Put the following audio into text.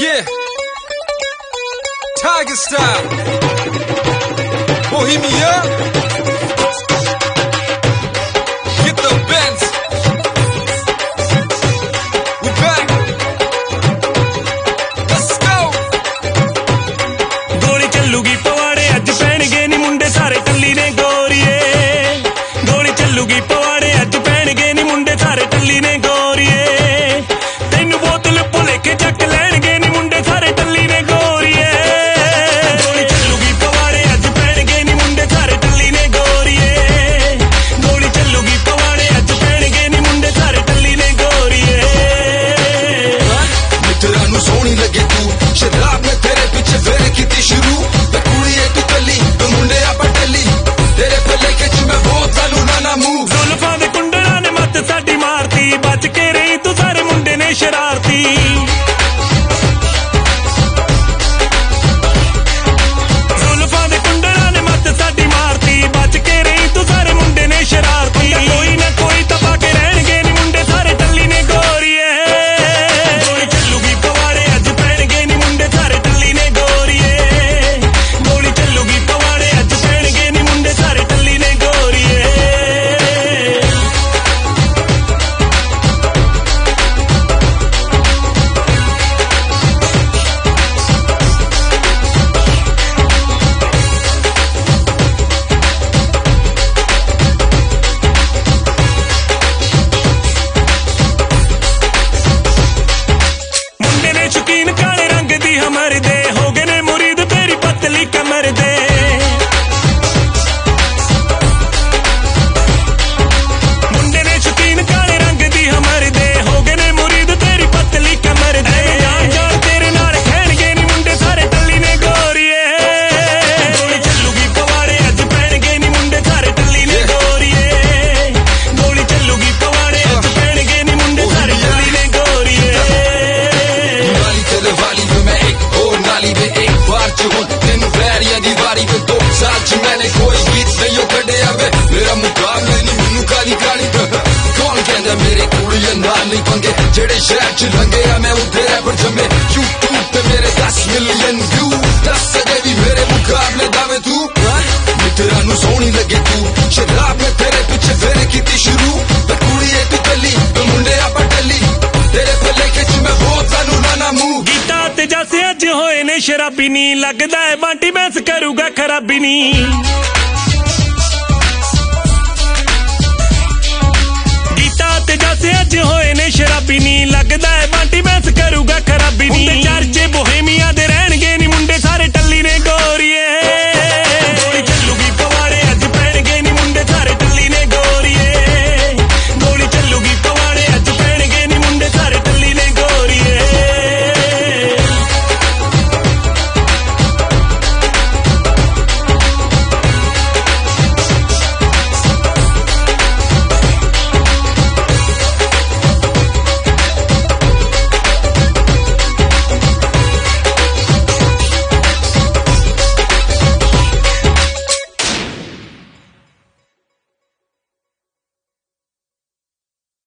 Yeah, Tiger style, Bohemia, get the Benz, we back, let's go. गोली चलूगी पवाड़े अज पैणगे नी मुंडे सारे टल्ली ने गोरीए गोली चलूगी पवाड़े अज पैणगे नी मुंडे सारे टल्ली ने गोरीए तैनू बोतल भुले के चक लैणगे नी मुंडे सारे टल्ली ने गोरीए गोली चलूगी पवाड़े अज पैणगे नी मुंडे सारे टल्ली ने गोरीए गोली चलूगी पवाड़े अज पैणगे नी मुंडे सारे टल्ली ने गोरीए मित्रा नू सोहनी लगे तू शराब ने तेरे पीछे वेरे कीती शुरू कुड़िए तू कली मुंडे आप टली तेरे पल्ले के च मैं बहुत सालू नाना मुंह जुल्फां दे कुंडलां ने मत साडी मारती बच के रही तू सारे मुंडे ने शरारती जुल्फां दे कुंडलां ने मत साडी मारती बच के रही तू सारे मुंडे ने शरारती कोई ना कोई तपा के रहणगे नी मुंडे सारे टल्ली ने गोरीए गोली चलूगी पवाड़े अज पैणगे नी मुंडे सारे टल्ली ने गोरीए गोली चलूगी पवाड़े अज पैणगे नी मुंडे सारे टल्ली ने गोरीए मुंडे ने शौकीन काले रंग दी हमर दे हो गए ने मुरीद तेरी पतली कमर दे मुंडे ने शौकीन काले रंग दी हमर दे हो गए ने मुरीद तेरी पतली कमर दे जान जान तेरे नाल खैणगे नी मुंडे सारे टल्ली ने गोरीए गोली चलूगी पवाड़े अज पैणगे नी मुंडे सारे टल्ली ने गोरीए गोली चलूगी पवाड़े अज पैणगे नी मुंडे सारे टल्ली ने गोरीए नाली तेरे वाली में मैं एक और नाली में एक बार च हूं तेन बैरिया दी वारी में 2 साल च मैंने कोई गीत नहीं कढ़िया वे मेरा मुकाबला नहीं मैनू काली काली कौन कहंदा मेरे कुड़िया नाल नहीं पंगे जेड़े शहर च लंगे आ मैं उधर रैपर जमे यूट्यूब पे मेरे 10 मिलियन व्यू 10 सजे भी मेरे मुकाबले दावे तू मित्रा नू सोहनी लगे तू शराब में तेरे पीछे वेरे कीती शुरू कुड़िए तू कली मुंडे आप टली तेरे पल्ले के च मैं बहुत सालू नाना मुंह गीता ते जैसे अज होए ने शराबी नी लगदा है बांटी बैंस करूगा खराबी नी गीता ते जैसे अज होए ने शराबी नी लगदा है बांटी बैंस करूगा खराबी नी चर्चे बोहेमिया दे रहणगे नी मुंडे सारे टल्ली ने गोरीए